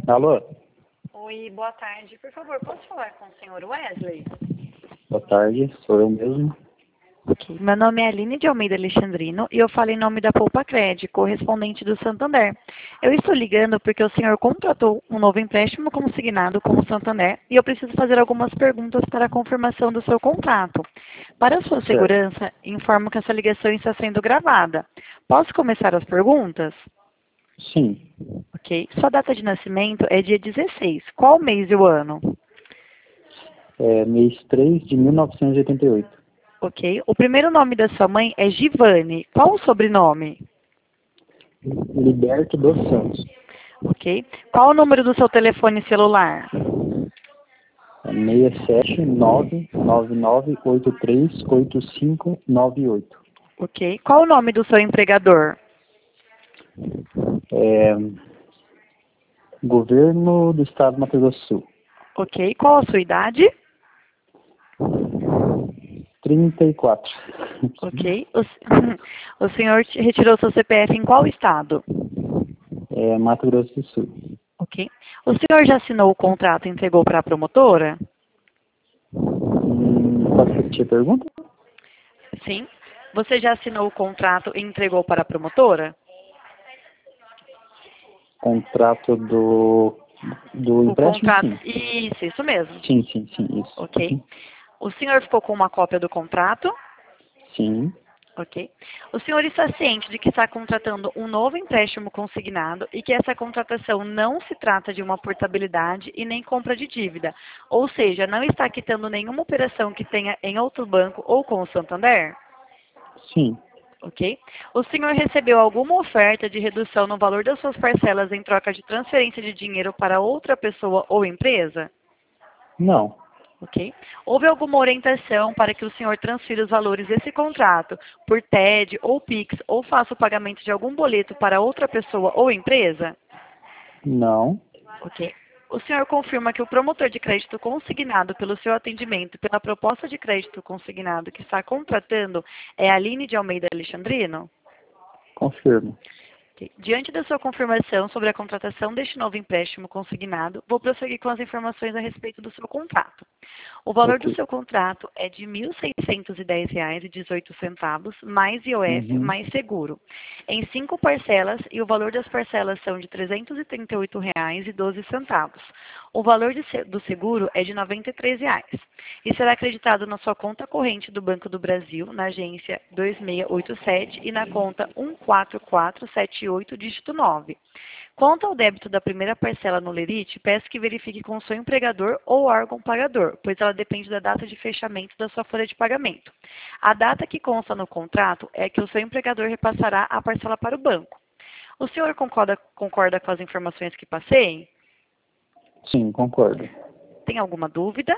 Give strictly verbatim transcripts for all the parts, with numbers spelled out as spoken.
Alô? Oi, boa tarde. Por favor, posso falar com o senhor Wesley? Boa tarde, sou eu mesmo. Ok. Meu nome é Aline de Almeida Alexandrino e eu falo em nome da Poupa Cred, correspondente do Santander. Eu estou ligando porque o senhor contratou um novo empréstimo consignado com o Santander e eu preciso fazer algumas perguntas para a confirmação do seu contrato. Para a sua Certo. segurança, informo que essa ligação está sendo gravada. Posso começar as perguntas? Sim, Ok. Sua data de nascimento é dia dezesseis. Qual mês e o ano? é mês três de mil novecentos e oitenta e oito. Ok. O primeiro nome da sua mãe é Givane. Qual o sobrenome? Liberto dos Santos. Ok. Qual o número do seu telefone celular? É seis sete nove nove nove oito três oito cinco nove oito. Ok. Qual o nome do seu empregador? É, Governo do Estado do Mato Grosso do Sul. Ok. Qual a sua idade? trinta e quatro. Ok. O, s- o senhor te- retirou seu C P F em qual estado? É, Mato Grosso do Sul. Ok. O senhor já assinou o contrato e entregou para a promotora? Hum, pode repetir a pergunta? Sim. Você já assinou o contrato e entregou para a promotora? Contrato do, do O empréstimo, contrato. sim. Isso, isso mesmo. Sim, sim, sim, isso. Ok. Uhum. O senhor ficou com uma cópia do contrato? Sim, Ok. O senhor está ciente de que está contratando um novo empréstimo consignado e que essa contratação não se trata de uma portabilidade e nem compra de dívida, ou seja, não está quitando nenhuma operação que tenha em outro banco ou com o Santander? sim. Ok. O senhor recebeu alguma oferta de redução no valor das suas parcelas em troca de transferência de dinheiro para outra pessoa ou empresa? Não, Ok. Houve alguma orientação para que o senhor transfira os valores desse contrato por T E D ou Pix ou faça o pagamento de algum boleto para outra pessoa ou empresa? não, Ok. O senhor confirma que o promotor de crédito consignado pelo seu atendimento e pela proposta de crédito consignado que está contratando é a Aline de Almeida Alexandrino? confirmo. Ok. Diante da sua confirmação sobre a contratação deste novo empréstimo consignado, vou prosseguir com as informações a respeito do seu contrato. O valor do Ok. seu contrato é de mil seiscentos e dez reais e dezoito centavos, mais I O F, Uhum. mais seguro, em cinco parcelas e o valor das parcelas são de trezentos e trinta e oito reais e doze centavos. O valor de se- do seguro é de noventa e três reais e será acreditado na sua conta corrente do Banco do Brasil, na agência dois seis oito sete e na conta um quatro quatro sete oito, dígito nove. Quanto ao débito da primeira parcela no Lerite, peço que verifique com o seu empregador ou órgão pagador, pois ela depende da data de fechamento da sua folha de pagamento. A data que consta no contrato é que o seu empregador repassará a parcela para o banco. O senhor concorda, concorda com as informações que passei? Sim, concordo. Tem alguma dúvida?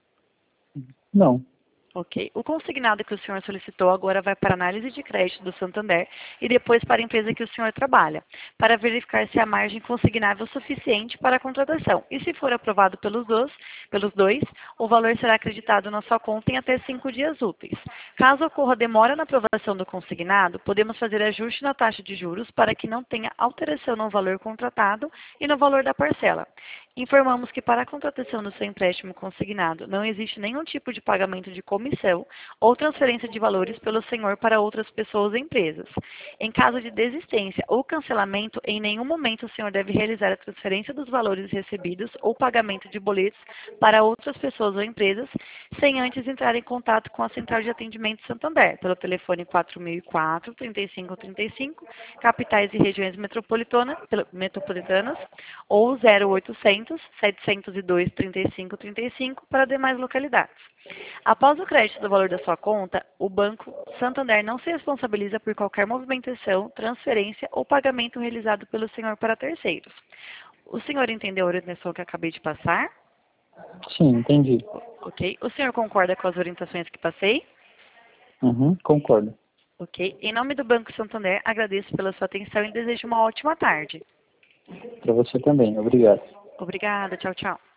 Não. Ok. O consignado que o senhor solicitou agora vai para a análise de crédito do Santander e depois para a empresa que o senhor trabalha, para verificar se a margem consignável é suficiente para a contratação. E se for aprovado pelos dois, pelos dois, o valor será acreditado na sua conta em até cinco dias úteis. Caso ocorra demora na aprovação do consignado, podemos fazer ajuste na taxa de juros para que não tenha alteração no valor contratado e no valor da parcela. Informamos que para a contratação do seu empréstimo consignado não existe nenhum tipo de pagamento de comissão ou transferência de valores pelo senhor para outras pessoas ou empresas. Em caso de desistência ou cancelamento, em nenhum momento o senhor deve realizar a transferência dos valores recebidos ou pagamento de boletos para outras pessoas ou empresas, sem antes entrar em contato com a Central de Atendimento Santander, pelo telefone quatro mil e quatro, trinta e cinco trinta e cinco, capitais e regiões metropolitana, pelo- metropolitanas, ou zero oitocentos, setecentos e dois, trinta e cinco trinta e cinco para demais localidades. Após o crédito do valor da sua conta, o Banco Santander não se responsabiliza por qualquer movimentação, transferência ou pagamento realizado pelo senhor para terceiros. O senhor entendeu a orientação que acabei de passar? Sim, entendi. Ok. O senhor concorda com as orientações que passei? Uhum, concordo. Ok. Em nome do Banco Santander, agradeço pela sua atenção e desejo uma ótima tarde. Para você também. Obrigado. Obrigada. Tchau, tchau.